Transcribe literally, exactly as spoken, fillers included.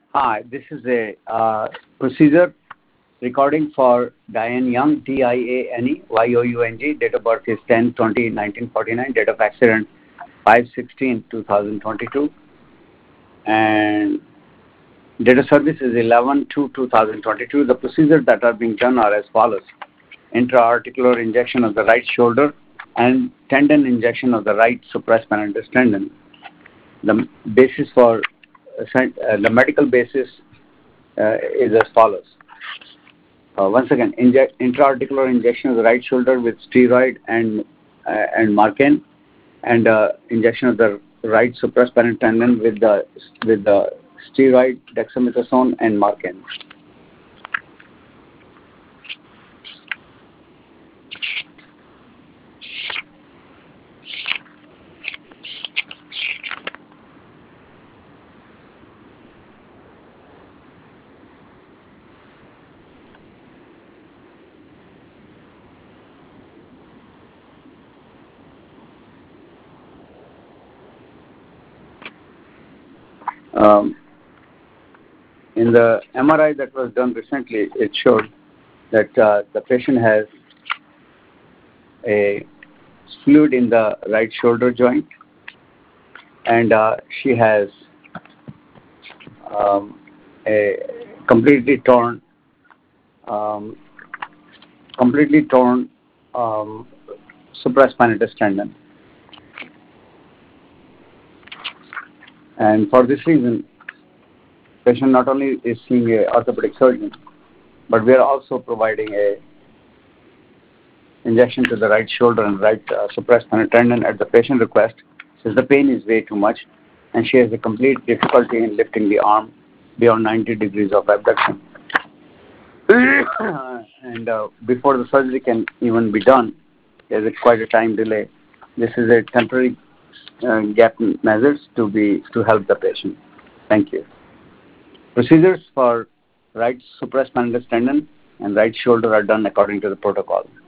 Hi, this is a uh, procedure recording for Diane Young, D I A N E Y O U N G. Date of birth is ten twenty nineteen forty-nine. Date of accident five sixteen two thousand twenty-two. And date of service is eleven two two thousand twenty-two. The procedures that are being done are as follows. Intra-articular injection of the right shoulder and tendon injection of the right supraspinatus tendon. The basis for uh, the medical basis uh, is as follows. Uh, once again, inject, intra-articular injection of the right shoulder with steroid and uh, and Marcaine, and uh, injection of the right supraspinal tendon with the with the steroid, dexamethasone, and Marcaine. Um, in the M R I that was done recently, it showed that uh, the patient has a fluid in the right shoulder joint, and uh, she has um, a completely torn, um, completely torn um, supraspinatus tendon. And for this reason, patient not only is seeing a orthopedic surgeon, but we are also providing a injection to the right shoulder and right uh, supraspinal tendon at the patient request, since the pain is way too much, and she has a complete difficulty in lifting the arm beyond ninety degrees of abduction. and uh, before the surgery can even be done, there is quite a time delay. This is a temporary uh, gap measures to be to help the patient. Thank you. Procedures for right supraspinatus tendon and right shoulder are done according to the protocol.